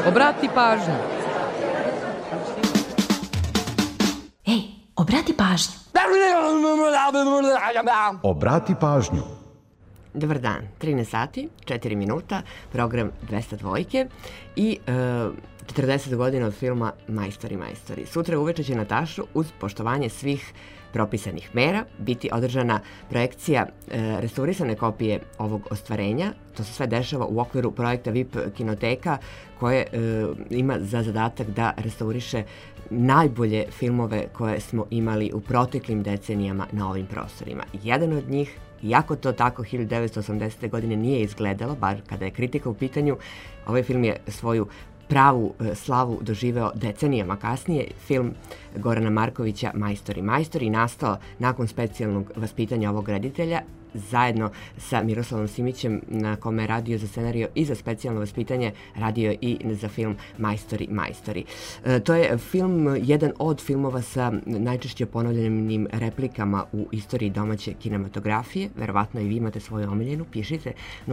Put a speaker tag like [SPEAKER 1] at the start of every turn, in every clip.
[SPEAKER 1] Obrati pažnju.
[SPEAKER 2] Ej, obrati pažnju.
[SPEAKER 3] Obrati pažnju.
[SPEAKER 4] Dobar dan, 13 sati, 4 minuta, program 202 i 40 godina od filma Majstori, majstori. Sutra uveče će na Tašu, uz poštovanje svih propisanih mera, biti održana projekcija restaurisane kopije ovog ostvarenja. To se sve dešava u okviru projekta VIP kinoteka koje ima za zadatak da restauriše najbolje filmove koje smo imali u proteklim decenijama na ovim prostorima. Jedan od njih, iako to tako 1980. godine nije izgledalo, bar kada je kritika u pitanju, ovaj film je svoju pravu slavu doživeo decenijama kasnije. Film Gorana Markovića Majstori, majstori nastao nakon specijalnog vaspitanja ovog reditelja zajedno sa Miroslavom Simićem, na kome je radio za scenario i za specijalno vaspitanje, radio i za film Majstori, majstori. To je film, jedan od filmova sa najčešće ponovljenim replikama u istoriji domaće kinematografije. Verovatno i vi imate svoju omiljenu, pišite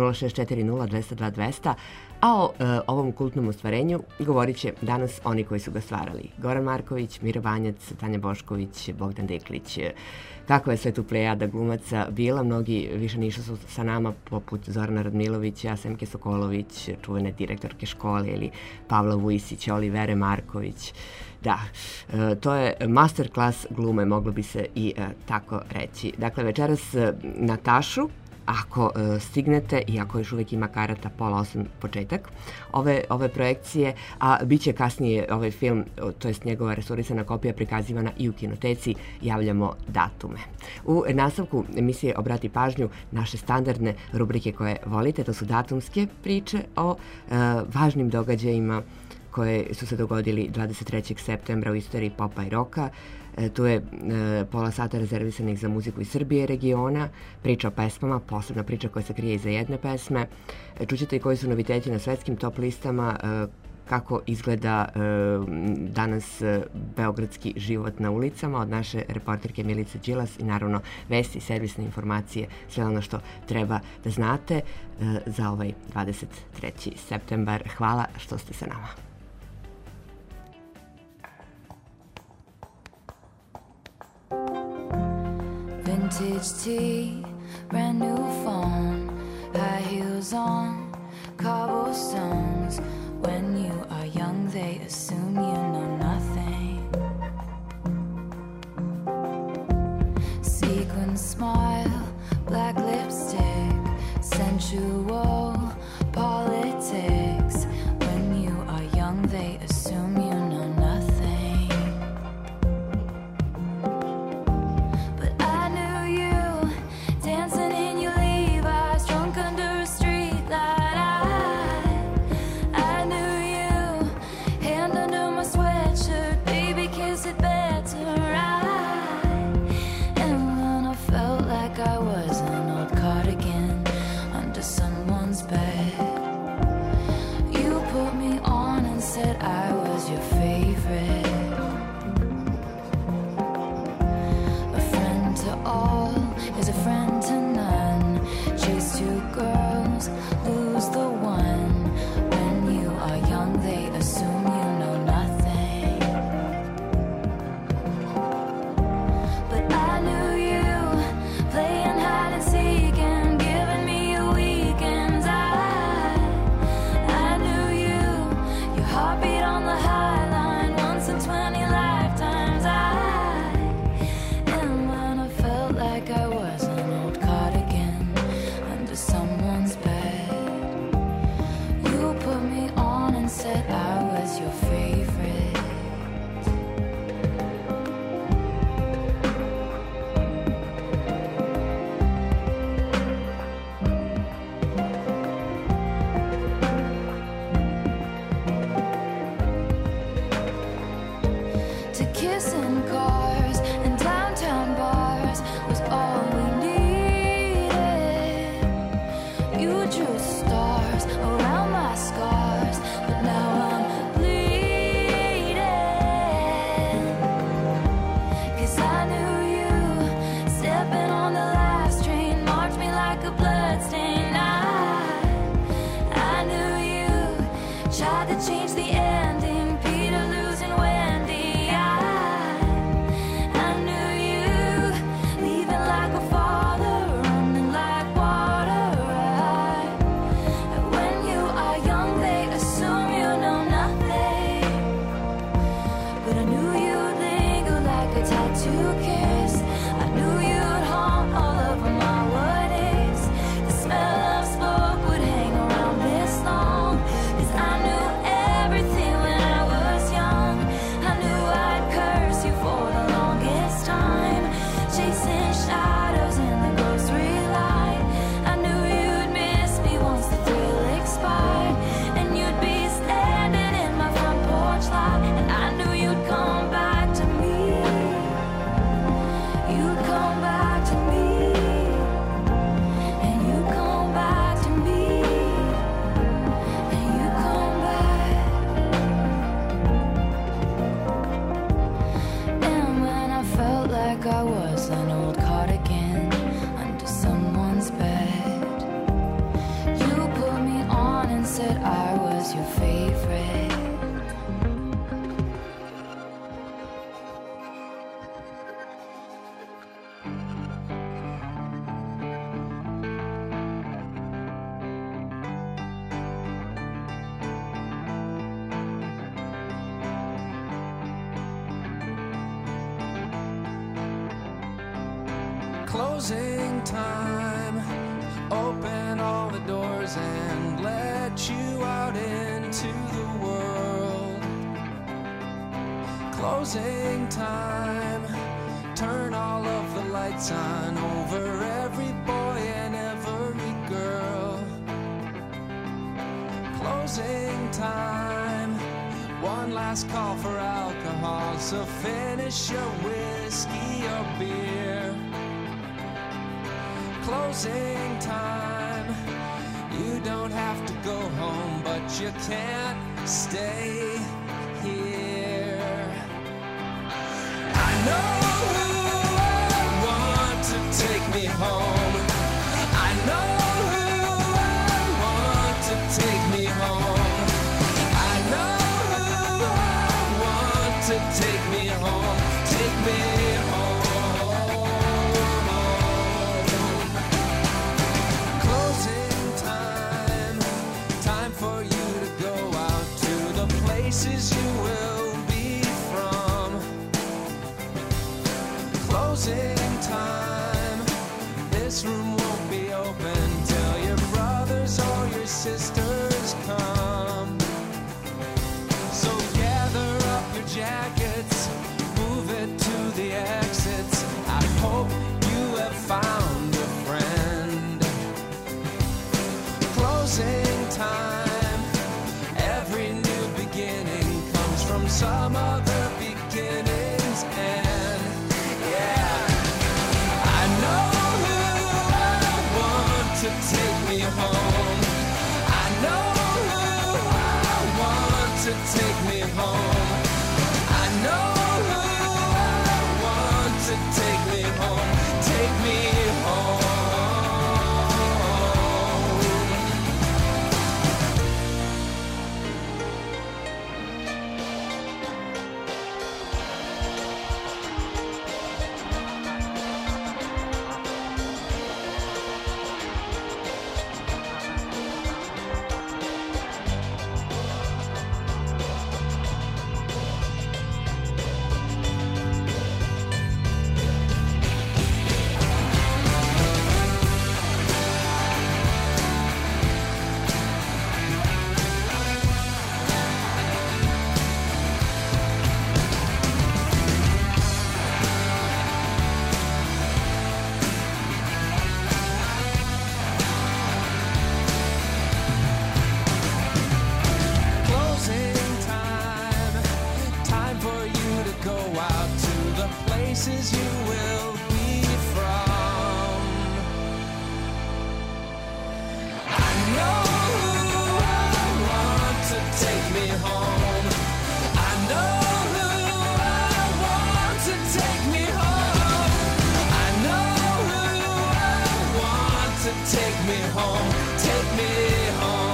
[SPEAKER 4] 0640-202-200, a o ovom kultnom ostvarenju govorit će danas oni koji su ga stvarali. Goran Marković, Miro Banjac, Tanja Bošković, Bogdan Deklić. Kako je sve tu plejada glumaca bila, mnogi više nisu su sa nama, poput Zorana Radmilovića, Semke Sokolović, čuvene direktorke škole, ili Pavla Vujisića, Olivere Marković. Da, to je masterclass glume, moglo bi se i tako reći. Dakle, večeras na Tašu, ako stignete i ako još uvijek ima karata, 7:30 početak ove projekcije, a bit će kasnije ovaj film, to jest njegova restaurisana kopija, prikazivana i u kinoteci, javljamo datume. U nastavku emisije Obrati pažnju, naše standardne rubrike koje volite, to su datumske priče o važnim događajima koje su se dogodili 23. septembra u istoriji popa i roka. Tu je pola sata rezervisanih za muziku iz Srbije i regiona, priča o pesmama, posebna priča koja se krije iza jedne pesme. Čućete i koji su noviteti na svetskim top listama, kako izgleda danas beogradski život na ulicama od naše reporterke Milice Đilas i naravno vesti, servisne informacije, sve ono što treba da znate za ovaj 23. septembar. Hvala što ste sa nama.
[SPEAKER 5] Vintage tea, brand new phone, high heels on, cobblestones. When you are young, they assume you know nothing. Sequin smile, black lipstick, sensual politics. When you are young, they assume you know nothing. Tried to change the said I was your favorite.
[SPEAKER 1] Closing time, open all the doors and let you out into the world. Closing time, turn all of the lights on over every boy and every girl. Closing time, one last call for alcohol, so finish your whiskey or beer. Closing time, you don't have to go home, but you can't stay here. I know who I want to take me home. I know who I want to take me home. I know who I want to take me home. Take me home. Places you will be from. Closing time, this room won't be open till your brothers or your sisters come. So gather up your jackets, move it to the exits. I hope you have found a friend. Closing time, every new beginning comes from some other beginning's end. Yeah, I know who I want to take me home. I know who I want to take me home. I know who I want to take me home. Take me home. Places you will be from. I know who I want to take me home. I know who I want to take me home. I know who I want to take me home. Take me home.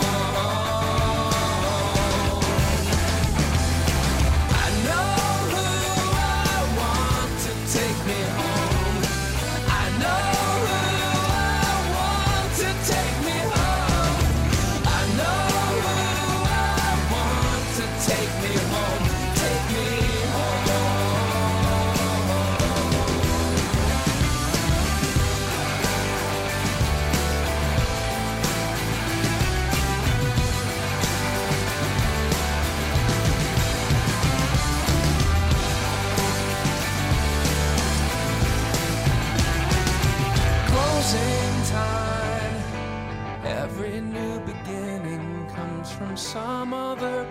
[SPEAKER 1] From some other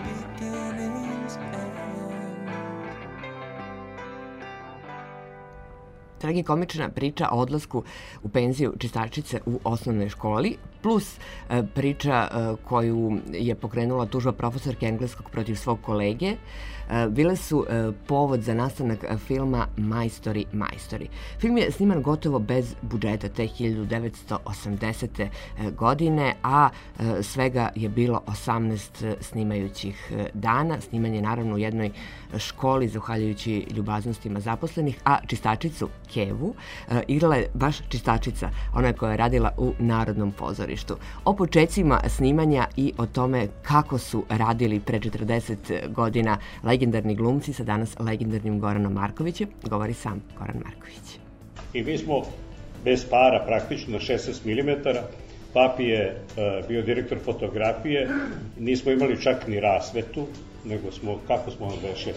[SPEAKER 1] beginning's end.
[SPEAKER 4] Tragikomična priča o odlasku u penziju čistačice u osnovnoj školi, plus priča koju je pokrenula tužba profesorke engleskog protiv svog kolege, bile su povod za nastanak filma Majstori, majstori. Film je sniman gotovo bez budžeta te 1980. godine, a svega je bilo 18 snimajućih dana. Sniman je naravno u jednoj školi, zahvaljujući ljubaznostima zaposlenih, a čistačicu Kevu igrala je baš čistačica, ona koja je radila u Narodnom pozorištu. O počecima snimanja i o tome kako su radili pre 40 godina legendarni glumci sa danas legendarnim Goranom Markovićem govori sam Goran Marković.
[SPEAKER 6] I mi smo bez para praktično na 16 mm. Papi je bio direktor fotografije, nismo imali čak ni rasvetu, nego smo, kako smo onda vešli?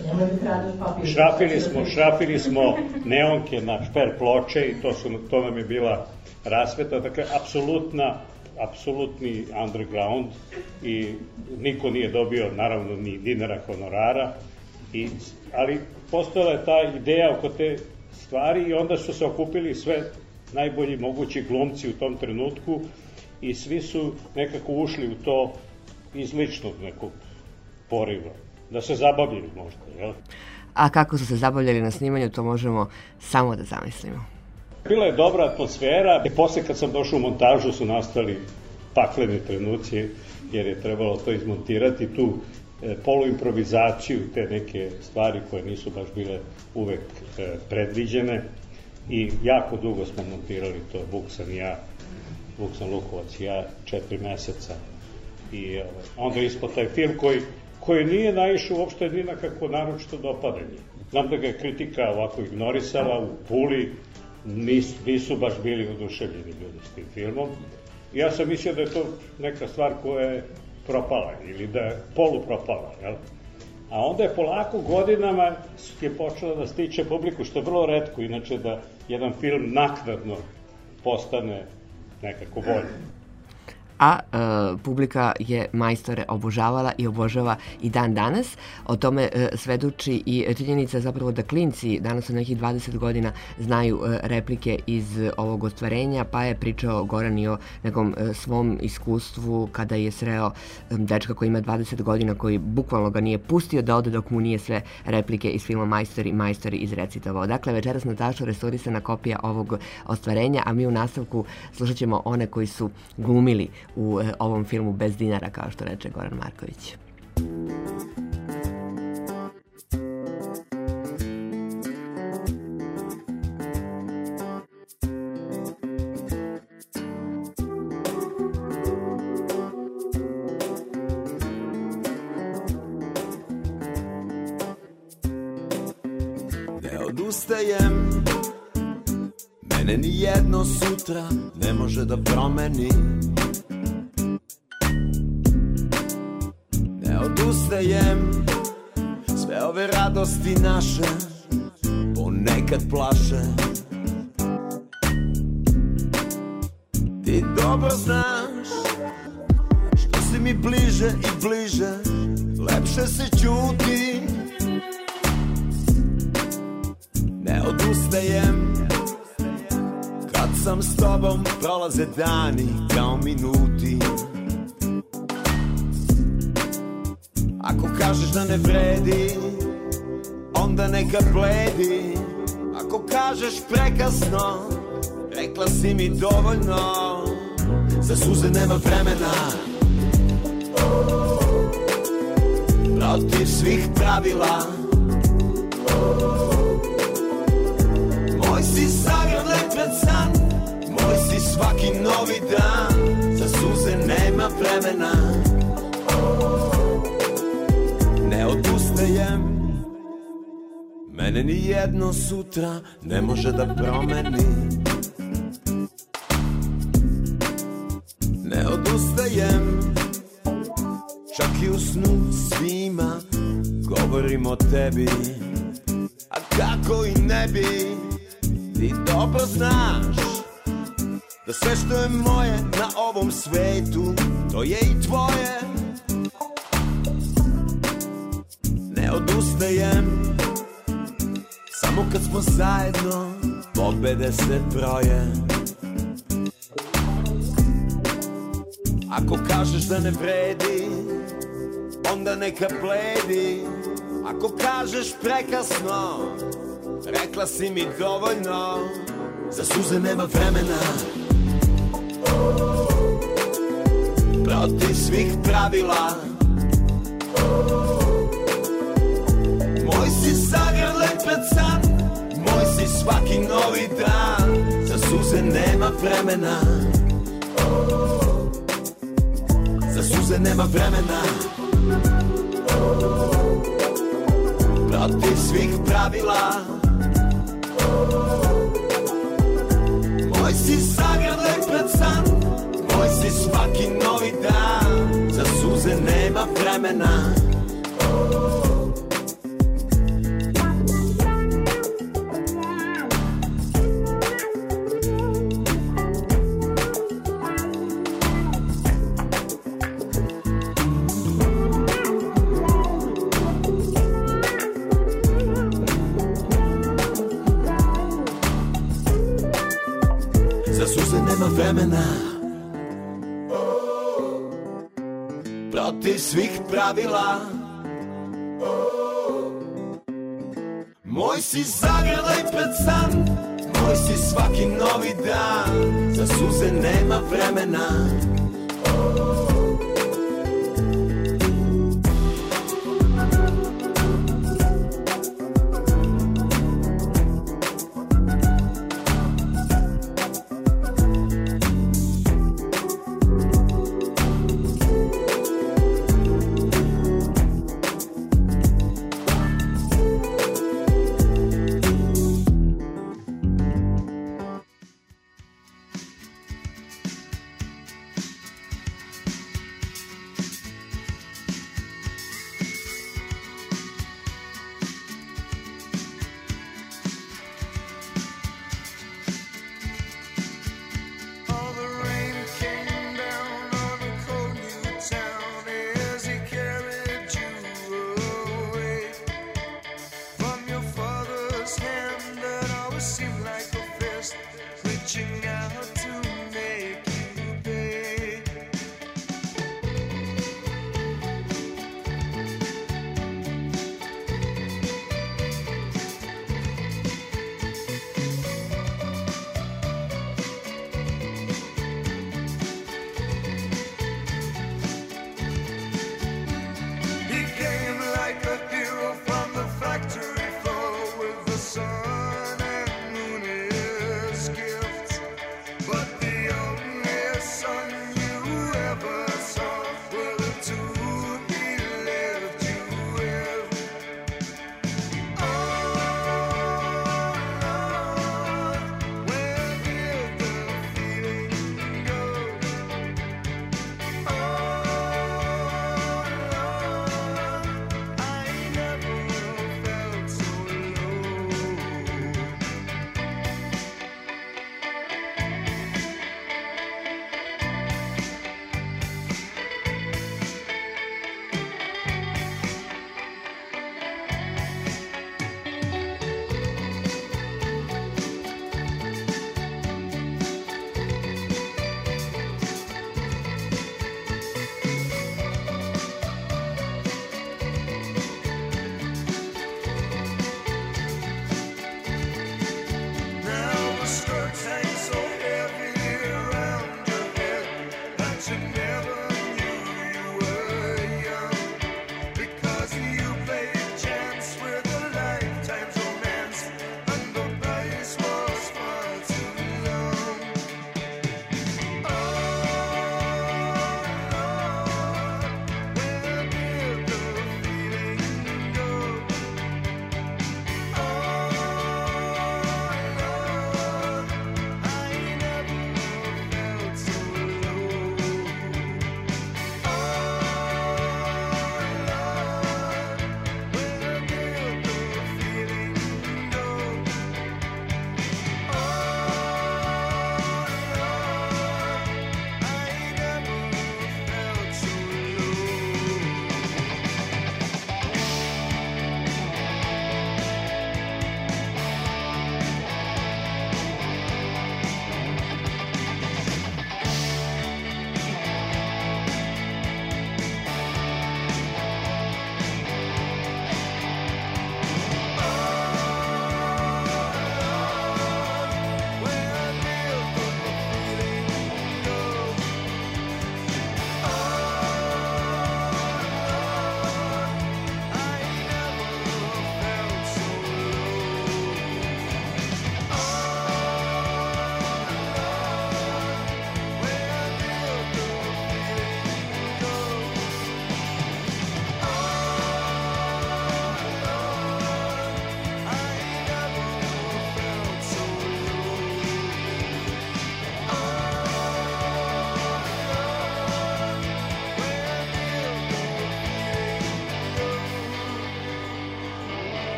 [SPEAKER 6] Šrafili smo neonke na šper ploče i to nam je bila rasveta, dakle, apsolutni underground i niko nije dobio, naravno, ni dinara honorara, ali postojala je ta ideja oko te stvari i onda su se okupili sve najbolji mogući glumci u tom trenutku i svi su nekako ušli u to iz ličnog nekog poriva, da se zabavljaju možda, jel?
[SPEAKER 4] A kako su se zabavljali na snimanju, to možemo samo da zamislimo.
[SPEAKER 6] Bila je dobra atmosfera i posle kad sam došao u montažu su nastali pakleni trenuci, jer je trebalo to izmontirati, tu poluimprovizaciju, te neke stvari koje nisu baš bile uvek predviđene i jako dugo smo montirali to, Vuksan Lukovac i ja, 4 meseca i onda ispod taj film koji nije naišao uopšte ni na kako naročito dopadanje. Znam da ga je kritika ovako ignorisala, u Puli nisu baš bili oduševljeni ljudi s tim filmom. Ja sam mislio da je to neka stvar koja je propala ili da je polupropala, jel? A onda je polako godinama je počela da stiče publiku, što je vrlo retko, inače da jedan film naknadno postane nekako bolje.
[SPEAKER 4] A publika je Majstore obožavala i obožava i dan danas. O tome svedoči i činjenica zapravo da klinci danas od nekih 20 godina znaju replike iz ovog ostvarenja, pa je pričao Goran i o nekom svom iskustvu kada je sreo dečka koji ima 20 godina, koji bukvalno ga nije pustio da ode dok mu nije sve replike iz filma Majstori izrecitovao. Dakle, večeras Natašo restaurisana kopija ovog ostvarenja, a mi u nastavku slušat ćemo one koji su glumili u ovom filmu bez dinara, kao što reče Goran Marković.
[SPEAKER 7] Ne odustajem, mene ni jedno sutra ne može da promeni. Odustajem, sve ove radosti naše ponekad plaše. Ti dobro znaš, što si mi bliže i bliže, lepše se ćuti. Ne odustajem, kad sam s tobom prolaze dani kao minuti. Ako kažeš da ne vredi, onda neka bledi. Ako kažeš prekasno, rekla si mi dovoljno. Za suze nema vremena, protiv svih pravila. Moj si zagrljaj pred san, moj si svaki novi dan. Za suze nema vremena, ne odustajem, mene ni jedno sutra ne može da promeni. Ne odustajem, čak i u snu svima govorim o tebi. A kako i ne bi, ti dobro znaš da sve što je moje na ovom svetu, to je i tvoje. Ne odustajem, samo kad smo zajedno, pobede se broje. Ako kažeš da ne vredi, onda neka bledi. Ako kažeš prekasno, rekla si mi dovoljno. Za suze nema vremena, protiv svih pravila. Moj si zagrljen pred san, moj si svaki novi dan. Za suze nema vremena, za suze nema vremena, protiv svih pravila. Moj si zagrljen pred san, moj si svaki novi dan. Za suze nema vremena. Vremena, protiv svih pravila. Moj si zagrlej pred san, moj si svaki novi dan. Za suze nema vremena.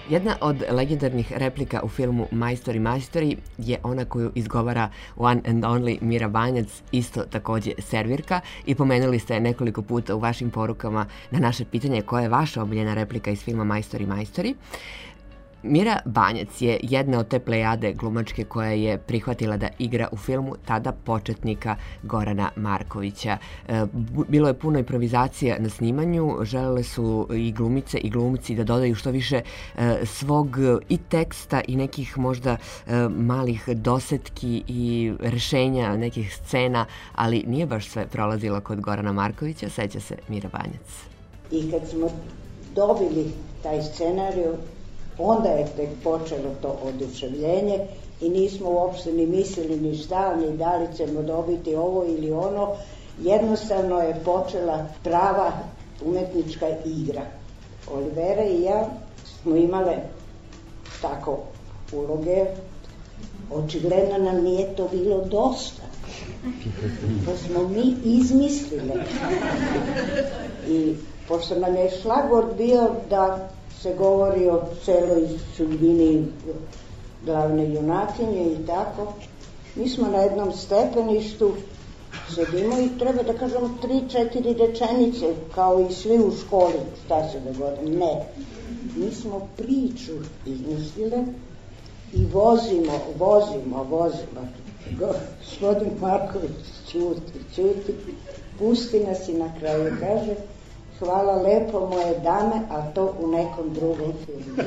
[SPEAKER 4] Jedna od legendarnih replika u filmu Majstori, majstori je ona koju izgovara one and only Mira Banjac, isto takođe servirka, i pomenuli ste nekoliko puta u vašim porukama na naše pitanje koja je vaša omiljena replika iz filma Majstori, majstori. Mira Banjac je jedna od te plejade glumačke koja je prihvatila da igra u filmu tada početnika Gorana Markovića. Bilo je puno improvizacija na snimanju, želele su i glumice i glumci da dodaju što više svog i teksta i nekih možda malih dosetki i rešenja nekih scena, ali nije baš sve prolazilo kod Gorana Markovića, seća se Mira Banjac.
[SPEAKER 8] I kad smo dobili taj scenariju, onda je tek počelo to oduševljenje i nismo uopšte ni mislili ni šta, ni da li ćemo dobiti ovo ili ono. Jednostavno je počela prava umetnička igra. Olivera i ja smo imale tako uloge. Očigledno nam nije to bilo dosta. To smo mi izmislile. I pošto nam je šlagvort bio da se govori o celoj sudbini glavne junakinje i tako, mi smo na jednom stepeništu, sedimo i treba da kažemo 3-4 rečenice, kao i svi u školi, šta se dogodi. Ne, mi smo priču izmislile i vozimo. Gospodin Marković ćuti, pusti nas i na kraju kaže: hvala lepo moje dame, a to u nekom drugom filmu.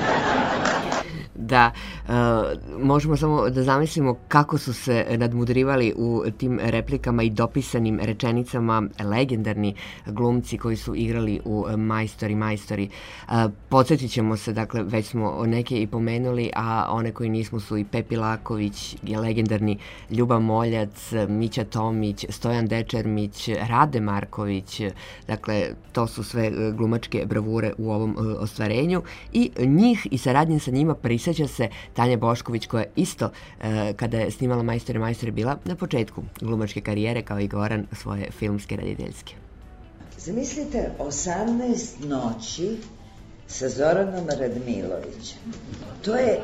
[SPEAKER 4] Da, možemo samo da zamislimo kako su se nadmudrivali u tim replikama i dopisanim rečenicama legendarni glumci koji su igrali u Majstori, majstori. Podsjetit ćemo se, dakle, već smo neke i pomenuli, a one koji nismo su i Pepi Laković, legendarni Ljuba Moljac, Mića Tomić, Stojan Dečermić, Rade Marković, dakle, to su sve glumačke bravure u ovom ostvarenju i njih i saradnje sa njima prisjeća se Tanja Bošković, koja isto kada je snimala Majstore, majstore bila na početku glumačke karijere kao i Goran svoje filmske rediteljske.
[SPEAKER 9] Zamislite 18 noći sa Zoranom Radmilovićem. To je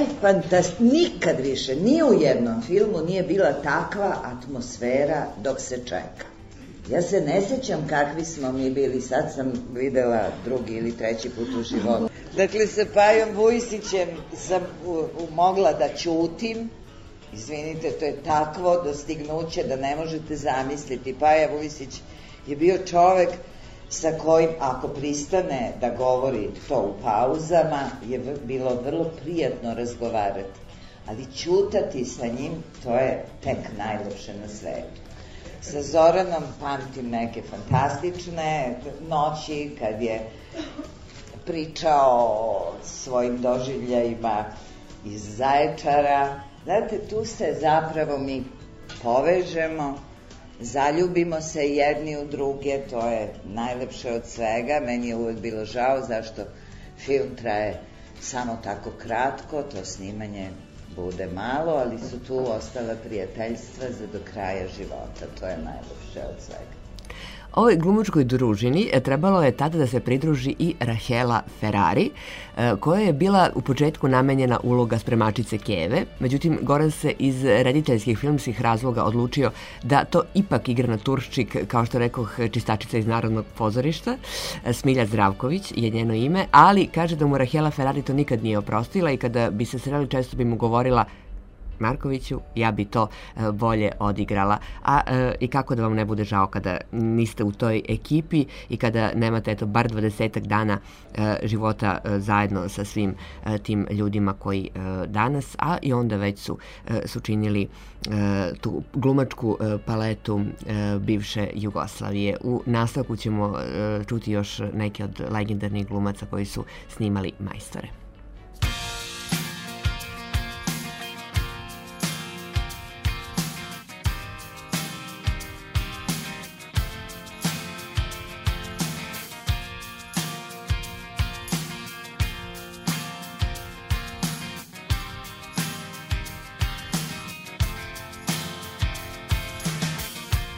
[SPEAKER 9] nikad više, ni u jednom filmu nije bila takva atmosfera dok se čeka. Ja se ne sećam kakvi smo mi bili, sad sam videla drugi ili treći put u životu. Dakle, sa Pajom Vujsićem sam mogla da ćutim. Izvinite, to je takvo dostignuće da ne možete zamisliti. Paja Vujsić je bio čovek sa kojim, ako pristane da govori to u pauzama, je bilo vrlo prijatno razgovarati. Ali ćutati sa njim, to je tek najlepše na svetu. Sa Zoranom pamtim neke fantastične noći kad je pričao o svojim doživljajima iz Zaječara. Znate, tu se zapravo mi povežemo, zaljubimo se jedni u druge, to je najlepše od svega. Meni je uvek bilo žao zašto film traje samo tako kratko, to snimanje bude malo, ali su tu ostala prijateljstva za do kraja života. To je najlepše od svega.
[SPEAKER 4] Ovoj glumačkoj družini trebalo je tada da se pridruži i Rahela Ferrari, koja je bila u početku namenjena uloga spremačice Keve, međutim Goran se iz rediteljskih filmskih razloga odlučio da to ipak igra na Turščik, kao što rekoh, čistačica iz Narodnog pozorišta. Smilja Zdravković je njeno ime, ali kaže da mu Rahela Ferrari to nikad nije oprostila i kada bi se sreli često bi mu govorila: Markoviću, ja bi to bolje odigrala. I kako da vam ne bude žao kada niste u toj ekipi i kada nemate bar 20 dana života zajedno sa svim tim ljudima koji danas, a i onda već su činili tu glumačku paletu bivše Jugoslavije. U nastavku ćemo čuti još neke od legendarnih glumaca koji su snimali Majstore.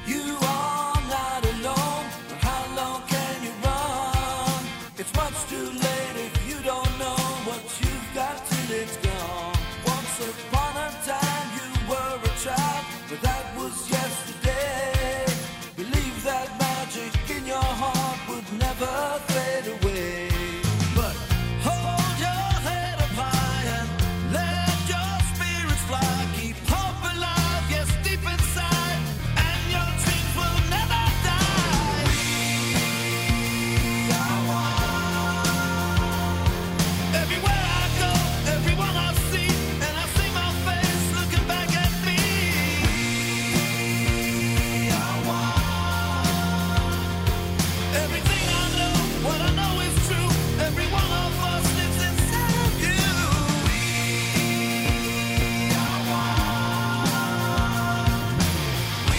[SPEAKER 1] It's much too late if you don't know what you've got till it's gone. Once upon a time you were a child, but that was yesterday. Believe that magic in your heart would never fade away. But hold your head up high and let your spirits fly. Keep hope alive, yes, deep inside, and your dreams will never die. We are one. Everywhere I go, everyone I see, and I see my face looking back at me. We are one. Everything I know, what I know is true. Every one of us lives inside of you. We are one. We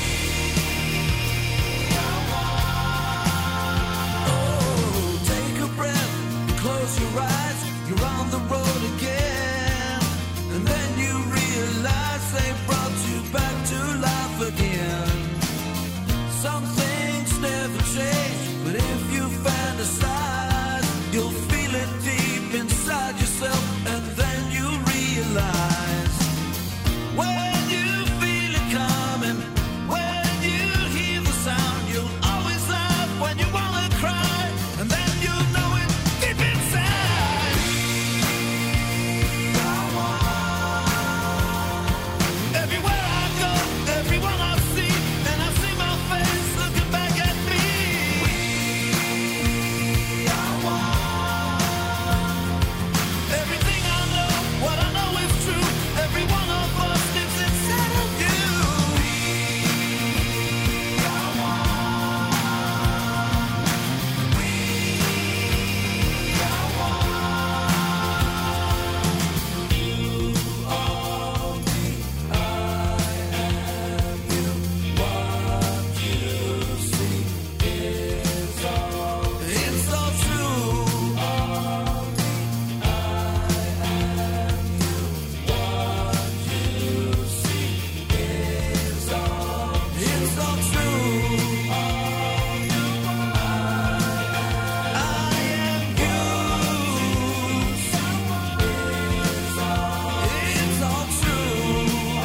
[SPEAKER 1] are one. Oh, take a breath, close your eyes. You're on the road again, and then you realize they brought you back to life again. Some things never change, but if you fantasize, you'll feel it deep inside yourself, and then you realize when you feel it coming, when you hear the sound, you'll always laugh when you wanna cry, and then you know it deep inside. Everywhere I go, everyone I see, and I see my face looking back at me. We are one. Everything I know, what I know is true. Every one of us lives inside of you. We are one. We are one. You are me, I am you. What you see is all. It's all true. I am you. What you see is all. It's all true. I am you. It's all true.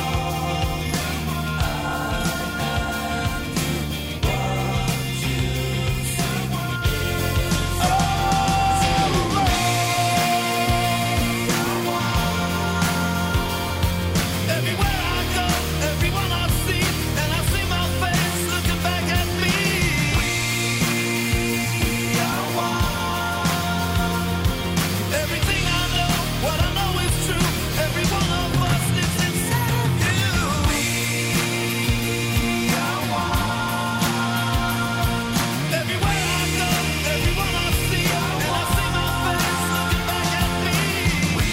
[SPEAKER 1] Everywhere I go, everyone I see, and I see my face looking back at me. We are one. Everything I know, what I know is true. Every one of us lives inside of you. We are one. Everywhere I go, everyone I see, and I see my face looking back at me. We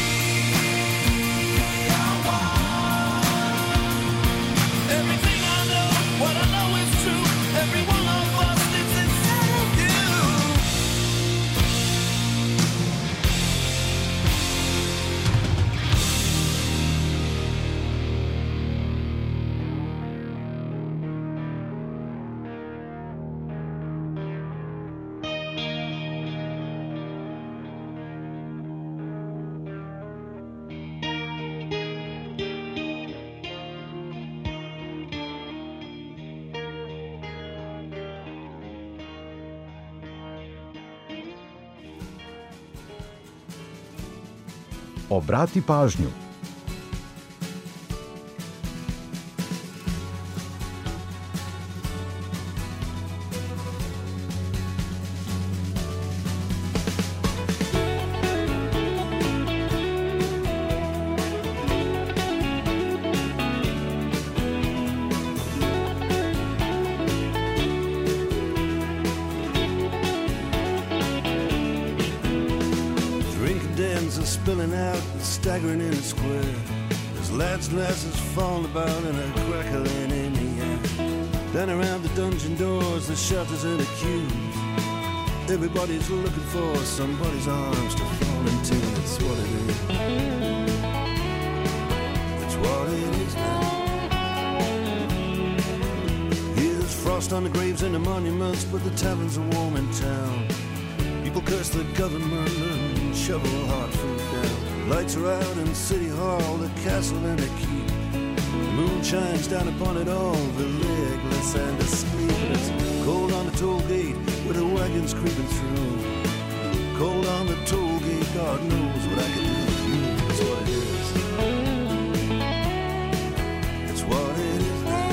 [SPEAKER 1] are one. Everything I know, what I know is true. Every one of us lives inside of you.
[SPEAKER 3] Obrati pažnju.
[SPEAKER 10] Drinking dens are spilling out and staggering in the square. There's lads and lasses falling about and a crackling in the air. Then around the dungeon doors, the shutters and the queues. Everybody's looking for somebody's arms to fall into. That's what it is. That's what it is now. Here's frost on the graves and the monuments, but the taverns are warm in town. People People curse the government and shovel hard food down. Lights are out in City Hall, the castle and the keep. The moon shines down upon it all, the legless and asleep. And it's cold on the toll gate with the wagons creeping through. Cold on the toll gate, God knows what I can do with you. That's what it is. It's what it is now.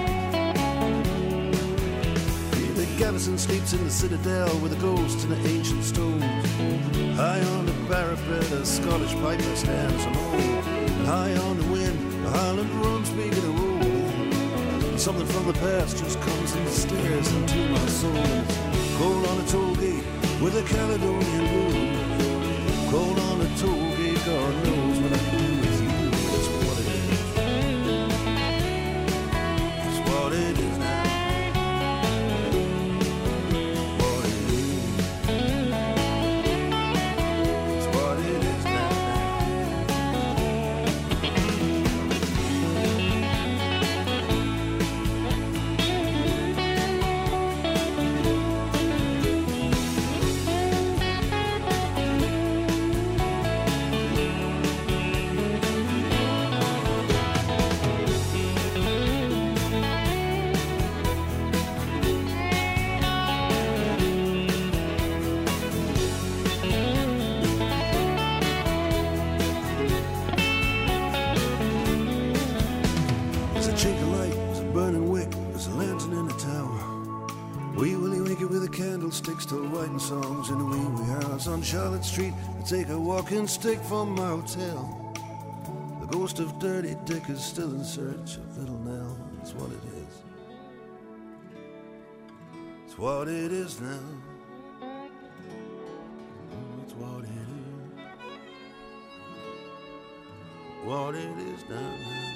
[SPEAKER 10] The garrison sleeps in the citadel with the ghosts and the ancient stones. High on the parapet, a Scottish piper stands alone. And high on the wind, the Highland drums begin to roll. And something from the past just comes and stares into my soul. It's cold on the toll gate with a Caledonian moon. Cold on the toll gate, God knows what I do with you. That's what it is. That's what it is now. What it is. That's what it is now. There's a chink of light, there's a burning wick, there's a lantern in the tower. Wee Willie Winky with a candlestick, still writing songs in the wee wee house. On Charlotte Street, I take a walking stick from my hotel. The ghost of Dirty Dick is still in search of Little Nell. It's what it is. It's what it is now. It's what it is. What it is now.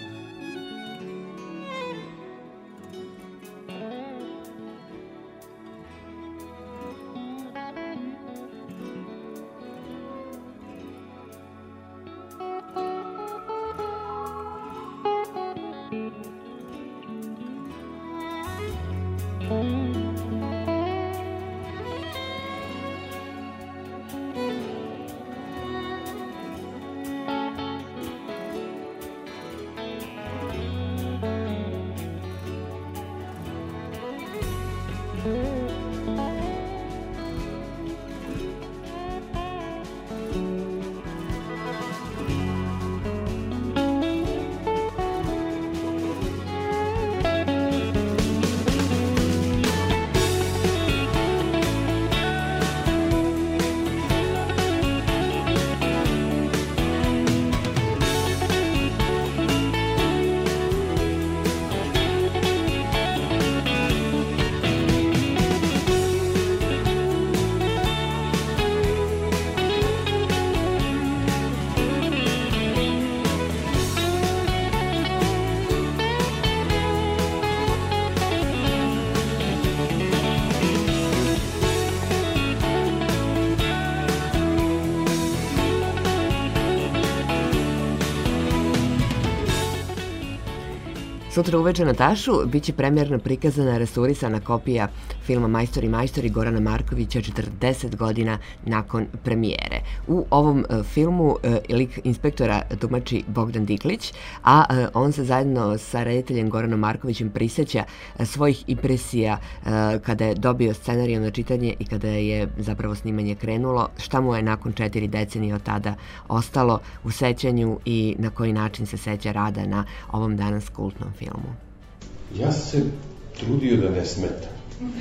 [SPEAKER 4] Sutra uveče na Tašu biće premijerno prikazana restaurisana kopija filma Majstori majstori Gorana Markovića 40 godina nakon premijere. U ovom filmu lik inspektora tumači Bogdan Diklić, a on se zajedno sa rediteljem Goranom Markovićem prisjeća svojih impresija kada je dobio scenariju na čitanje i kada je zapravo snimanje krenulo, šta mu je nakon 4 decenije od tada ostalo u sećanju i na koji način se seća rada na ovom danas kultnom filmu.
[SPEAKER 11] Ja se trudio da ne smetam,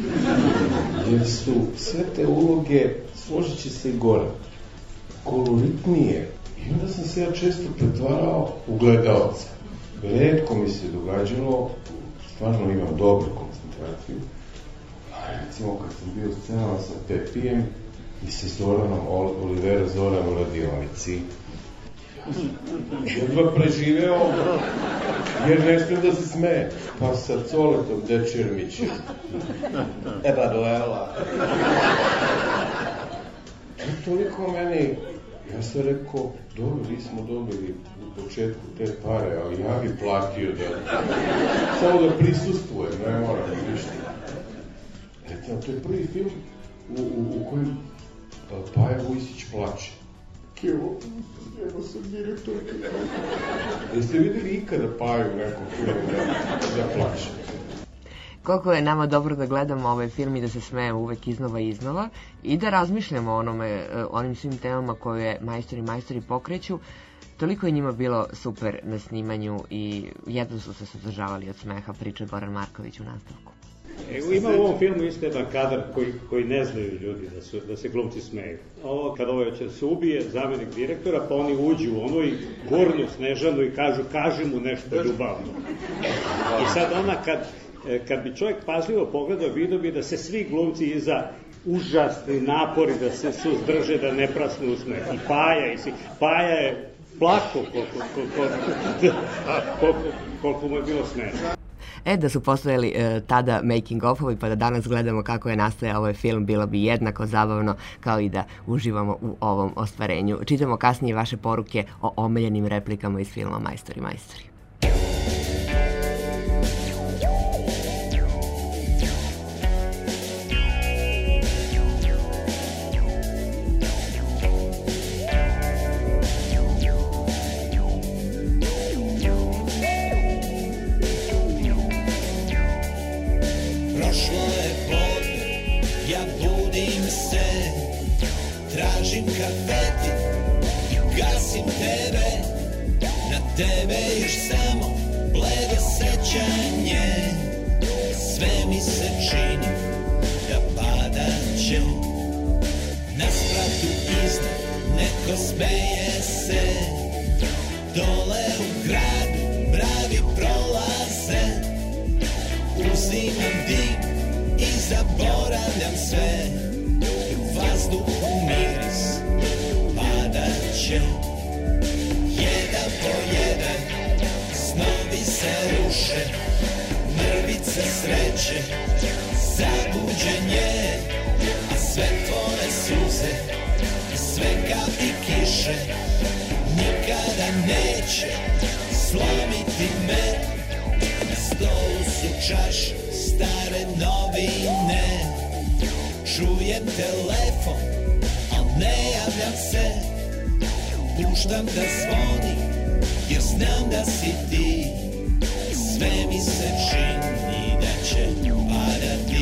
[SPEAKER 11] jer su sve te uloge, složit će se i gore, koloritnije. I onda sam se ja često pretvarao u gledalca. Retko mi se događalo, stvarno imam dobru koncentraciju. Recimo kad sam bio u scenama sa Pepijem i sa Zoranom, Olivera Zoran u radionici, jedva preživeo, jer nešto da se smeje. Pa sa Coletom Dečermićem. Emanuela. Toliko meni, ja sam rekao, dobro, mi smo dobili u početku te pare, ali ja bi platio da, samo da prisustvujem, ne moram ništa. Recimo, to je prvi film u kojem Paja Vujsić plače. Evo sam direktor. Jeste vidjeli ikada Paju u nekom filmu da plače?
[SPEAKER 4] Koliko je nama dobro da gledamo ovaj film i da se smejemo uvek iznova i iznova i da razmišljamo o onim svim temama koje majstori pokreću, toliko je njima bilo super na snimanju i jedno su se suzdržavali od smeha, priča Goran Marković u nastavku.
[SPEAKER 6] Ima u ovom filmu isto jedan kadar koji ne znaju ljudi da se glumci smeju. Ovo, kad ovaj će se ubije zamenik direktora, pa oni uđu u ono i gurnu Snežanu i kaži mu nešto ljubavno. I sad ona kad bi čovjek pažljivo pogledao, vidio bi da se svi glumci iza užasni napori da se suzdrže, da ne prasnu u smeh. I Paja je plako koliko mu je bilo smešno.
[SPEAKER 4] Da su postojali tada making of-ovi pa da danas gledamo kako je nastajao ovaj film, bilo bi jednako zabavno kao i da uživamo u ovom ostvarenju. Čitamo kasnije vaše poruke o omiljenim replikama iz filma Majstori.
[SPEAKER 12] Tražim kafeti i gasim tebe, na tebe još samo bledo sećanje. Sve mi se čini da padat će, na spratu iznad neko smeje se. Dole u gradu mravi prolaze, uzimam dim i zaboravljam sve. Vazduhu miris padat će, jedan po jedan snovi se ruše, mrvice sreće, zabuđenje, a sve tvoje suze i sve kapi kiše nikada neće slomiti me. Na stolu su čaše stare novine, čujem telefon, al ne javljam se, puštam da zvoni, jer znam da si ti. Sve mi se čini da će padati.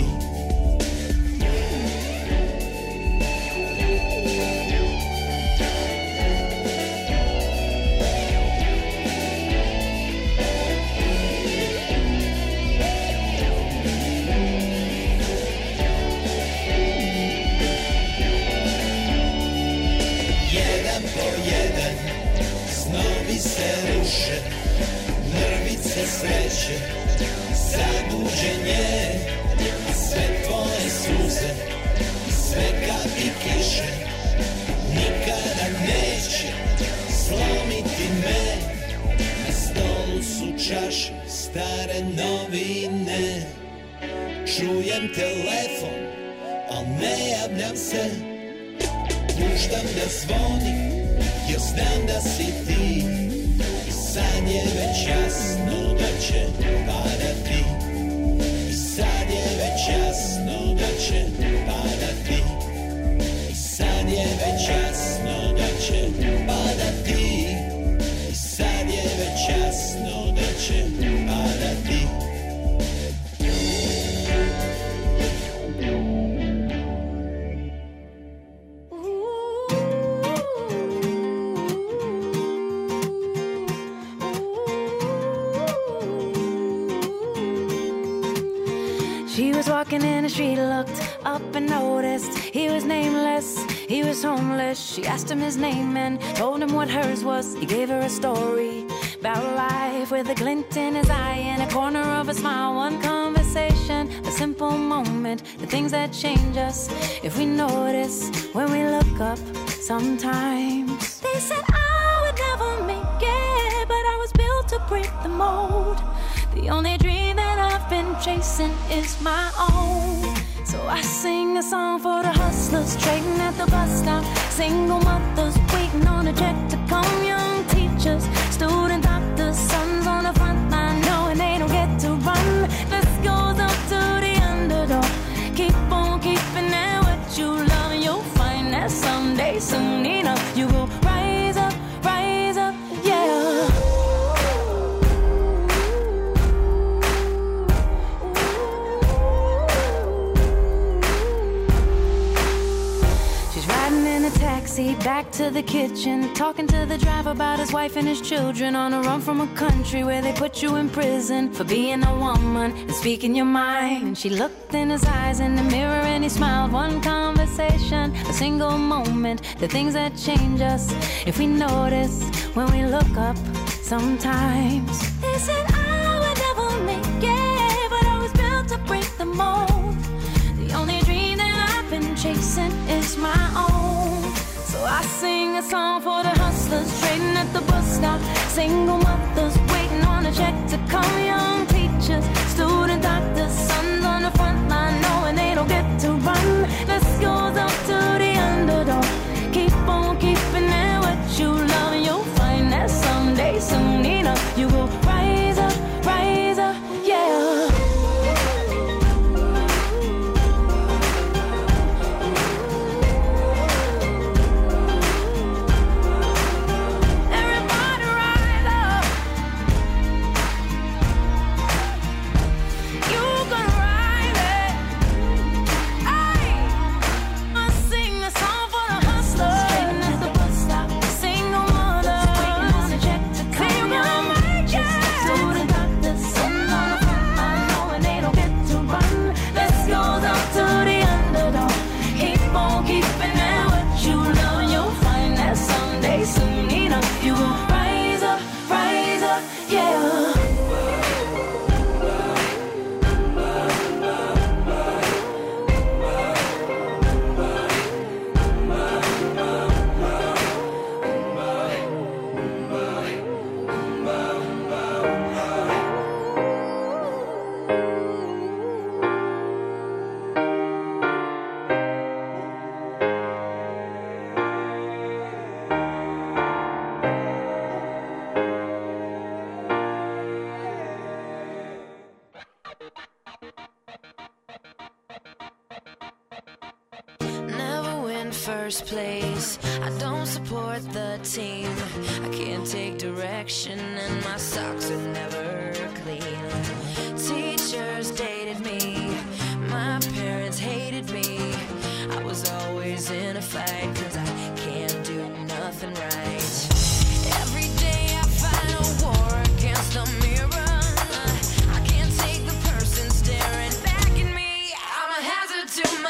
[SPEAKER 12] Se ruše, mrvice sreće, zabuđenje, a sve tvoje suze, sve kapi kiše, nikada neće slomiti me. Na stolu su čaše stare novine, čujem telefon, al ne javljam se, puštam da zvoni, jer znam da si ti. Sad je već jasno da će padati, sad je već jasno da će padati, sad je već jasno da će padati, sad je već jasno da će padati.
[SPEAKER 5] She was walking in the street, looked up and noticed he was nameless, he was homeless. She asked him his name and told him what hers was. He gave her a story about life with a glint in his eye and a corner of a smile. One conversation, a simple moment, the things that change us if we notice when we look up sometimes. They said I would never make it, but I was built to break the mold. The only dream that I've been chasing is my own. So I sing a song for the hustlers trading at the bus stop, single mothers waiting on a check to come, young teachers, student doctors, sons on the front line knowing they don't get to run. This goes up to the underdog. Keep on keeping at what you love and you'll find that You go rise up, yeah. She's riding in a taxi back to the kitchen, talking to the driver about his wife and his children, on a run from a country where they put you in prison for being a woman and speaking your mind. And she looked in his eyes in the mirror and he smiled. One conversation, a single moment, the things that change us if we notice when we look up sometimes. They said I would never make it, but I was built to break the mold. The only dream that I've been chasing is my own. So I sing a song for the hustlers trading at the bus stop, single mothers waiting on a check to come, young teachers, student doctors, sons on the front line knowing they don't get to run. This goes up to the underdog. Keep on keeping it what you love, and you'll find that someday, soon enough, you will rise up, yeah. First place, I don't support the team. I can't take direction and my socks are never clean. Teachers dated me, my parents hated me. I was always in a fight 'cause I can't do nothing right. Every day I fight a war against the mirror. I can't take the person staring back at me. I'm a hazard to my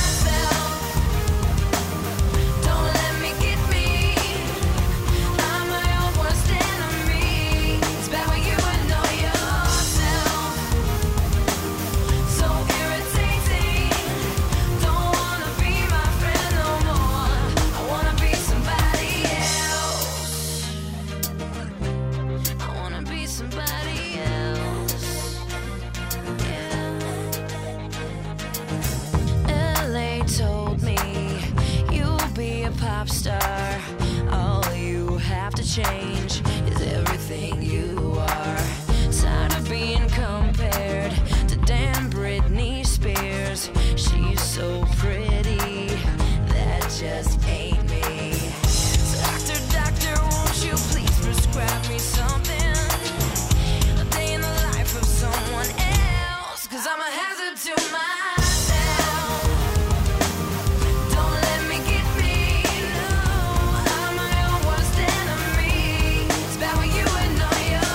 [SPEAKER 5] pop star. All you have to change is everything you are. Tired of being compared to damn Britney Spears. She's so pretty, that just ain't me. So doctor, won't you please prescribe me something? A day in the life of someone else, 'cause I'm a hazard to my you and know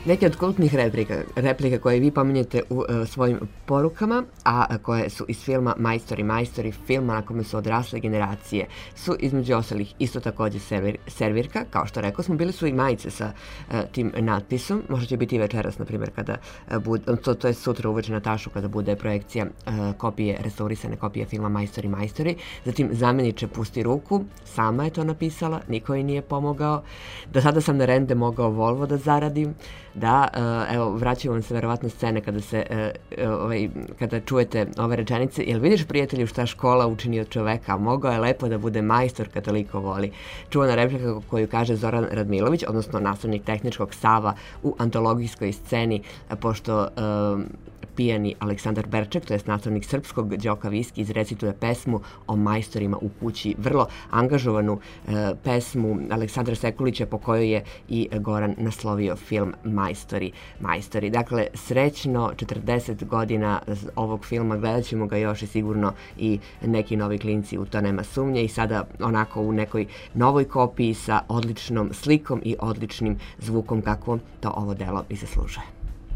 [SPEAKER 4] Neke od kultnih replika koje vi pominjete u svojim porukama, a koje su iz filma Majstori, filma na kome su odrasle generacije, su između ostalih isto takođe servirka, kao što rekao smo, bili su i majice sa tim natpisom, možda će biti i večeras, na primjer, kada bude, to je sutra uveče na Tašu kada bude projekcija restaurisane kopije filma Majstori, zatim Zamjeniče pusti ruku, sama je to napisala, niko joj nije pomogao, da sada sam na rende mogao Volvo da zaradim, da, evo, vraćaju vam se verovatno scene kada čujete ove rečenice, jel vidiš prijatelju šta škola učini od čoveka, mogao je lepo da bude majstor kad toliko voli. Čuvana replika koju kaže Zoran Radmilović, odnosno nastavnik tehničkog Sava u antologijskoj sceni, pošto pijani Aleksandar Berček, to je nastavnik srpskog Đoka Viski, izrecituje pesmu o majstorima u kući, vrlo angažovanu pesmu Aleksandra Sekulića po kojoj je i Goran naslovio film Majstori. Dakle, srećno 40 godina ovog filma, gledat ćemo ga još i sigurno i neki novi klinci, u to nema sumnje, i sada onako u nekoj novoj kopiji sa odličnom slikom i odličnim zvukom kako to ovo delo i zaslužuje.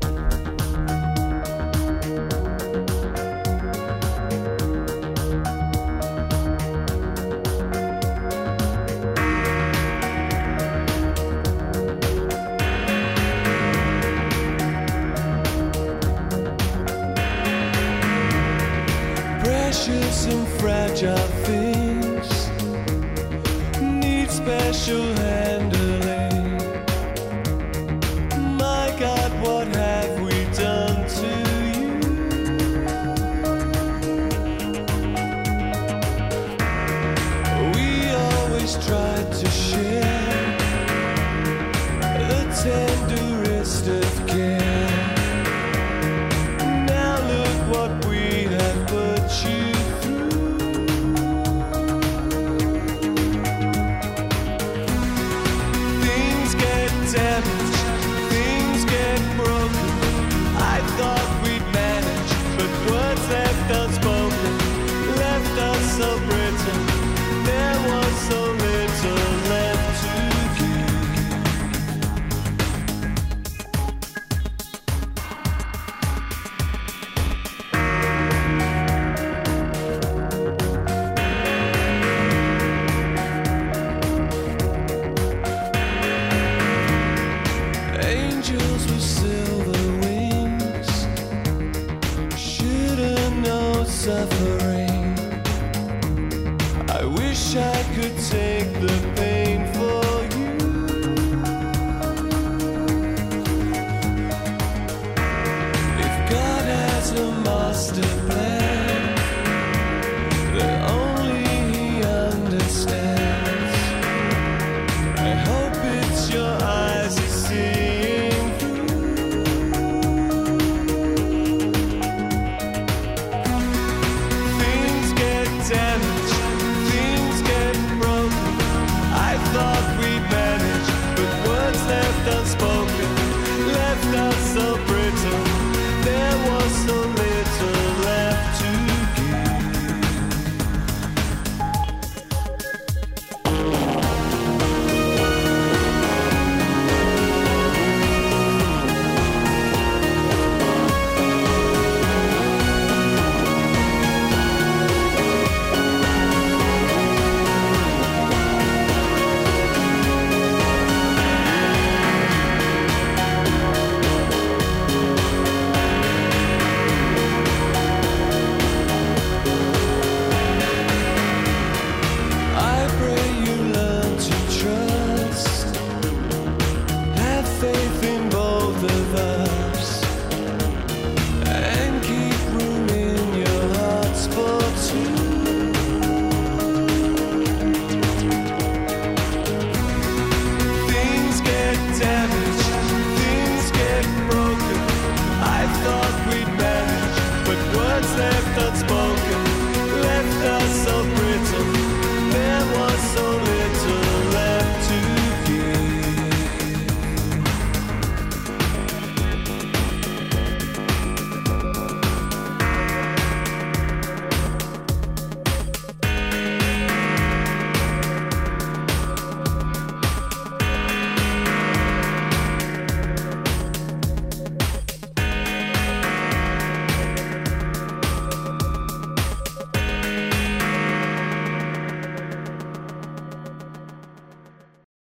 [SPEAKER 12] Precious and fragile things need special handling. My God, what have we done to you? We always tried to share the tenderest of care. Now look what we have put you through. Things get damaged, things get broken. I thought we'd manage, but words left unspoken, left us so brittle. There was so little left to angels with silver wings shouldn't know suffering. I wish I could take the pain for you. If God has a master plan, there